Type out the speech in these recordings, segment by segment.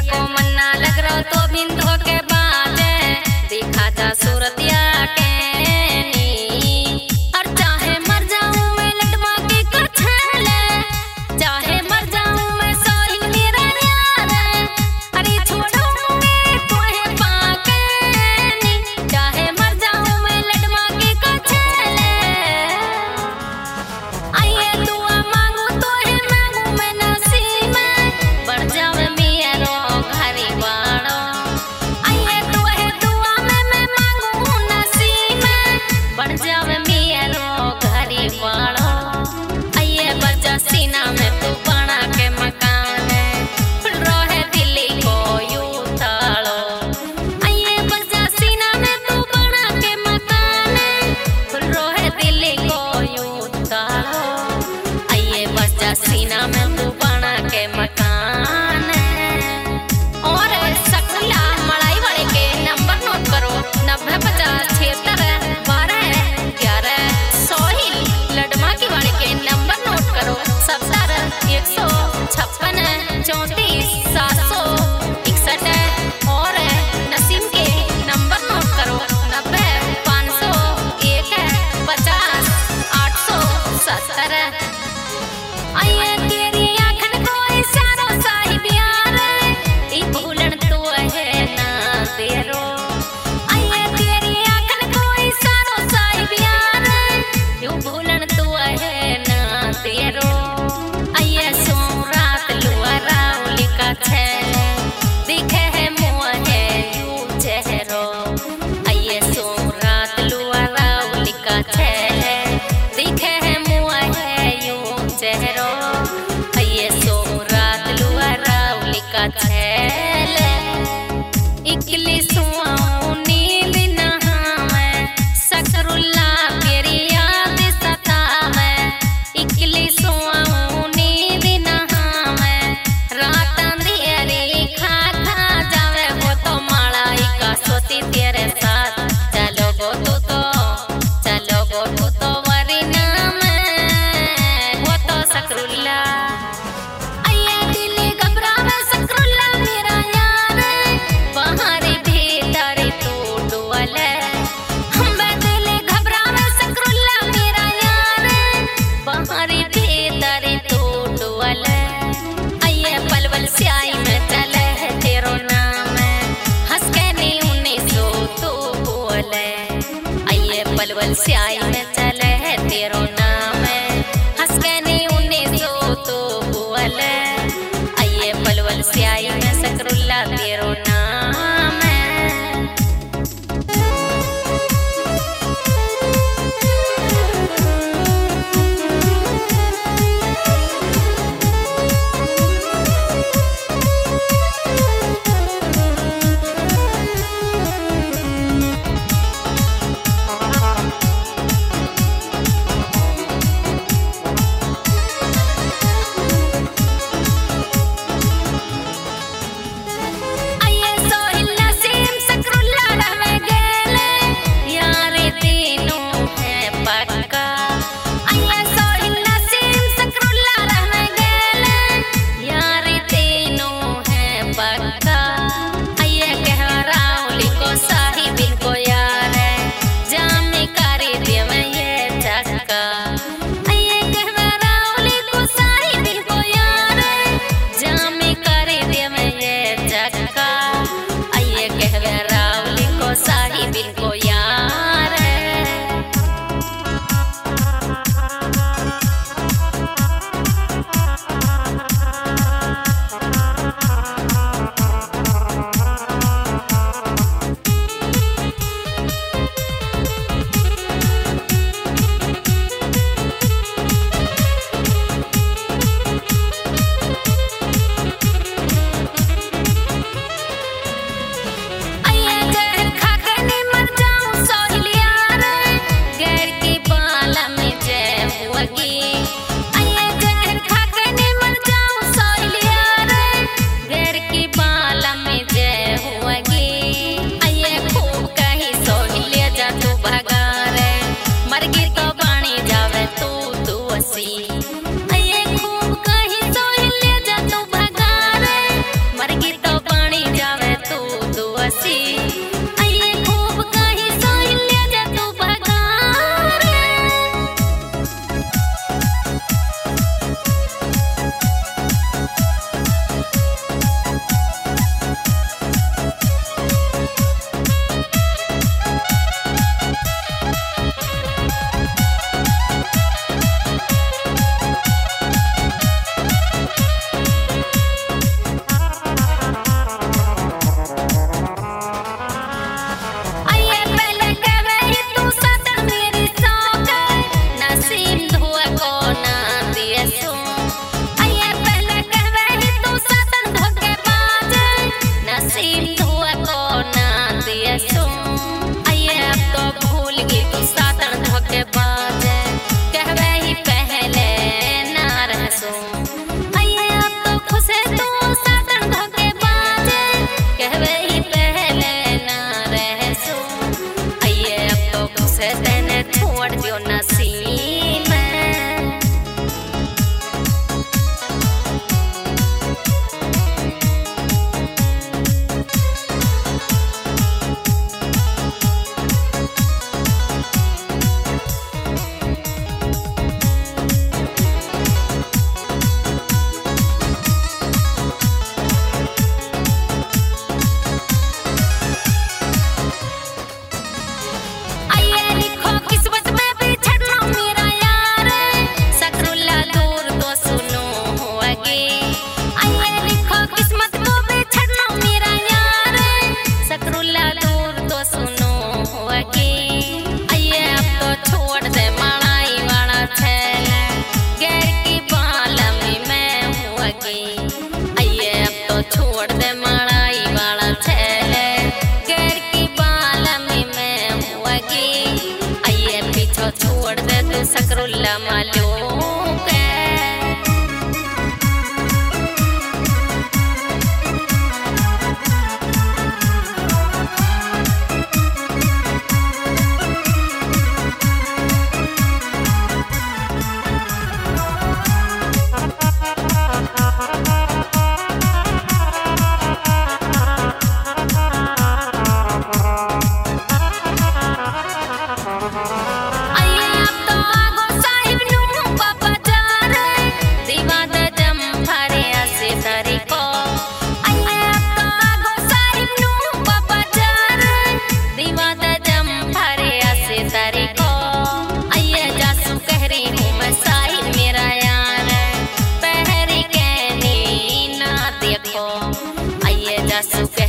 को मन्ना लग रहा तो बिंदो के बाजे दिखा जा सूरतिया के नी। और चाहे मर जाऊं मैं लटवा की कछले, चाहे मर जाऊं मैं सोहिल मेरा यार, अरे छोड़ूंगी तोहे पाके नी। चाहे मर जाऊं मैं लटवा की कछले, आइए दुआ मांगू तोहे मांगू मैं नसीब में बढ़ जावे मेरो घरी बाड़ो। आइए तोहे दुआ में मैं मांगू नसीब में बढ़ जावे मेरो घरी बाड़ो। आइए बजा सीना में तू बना के मकान रोहे दिल्ली को यूं थाड़ो। आइए बजा सीना में तू बना के मकान रोहे दिल्ली को यूं थाड़ो। आइए बजा सीना में तू बना के मकान। और सकला मड़ाई वाले के नंबर नोट करो 9050761211। सोहिल लडमाकी वाले के नंबर नोट करो 70 156 34 761। और नसीम के नंबर नोट करो 90 501 50 870। आइए तेरी आँखन को इशारों साहिब यार ई भूलन तू है ना तेरो। आइए तेरी आँखन को इशारों साहिब यार यूं भूलन तू है ना तेरो। आइए सो रात लुआ राउली का छेले दिखे है मुँह है यूं चेहरो। आइए सो रात लुआ राउली का छेले दिखे है मुँह है यूं चेहरो। आइए सो रात लुआ राउली का छेले इकली सुआऊं नींद नहावे सकरुल्ला तेरी याद सतावे। इकली सुआऊं नींद नहावे रात अंधेरी खा खा जावे वो तो मालाई का सोती तेरे साथ। चलो गो तू तो वरी नाम वो तो सकरुल्ला। आइए दिल घबरावे सकरुल्ला मेरा यार बाहरी भीतर तू डुअले। हम दिल घबरावे सकरुल्ला मेरा यार बाहरी भीतर तू डुअले। आइए पलवल स्याही में चले है तेरो नाम हंस के नी 1900 तू बोले। आइए पलवल स्याही में चले है तेरो नाम हंस के नी 1900 तू बोले। आइए पलवल स्याही में सकरुल्ला तेरो नाम है।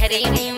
करी हूँ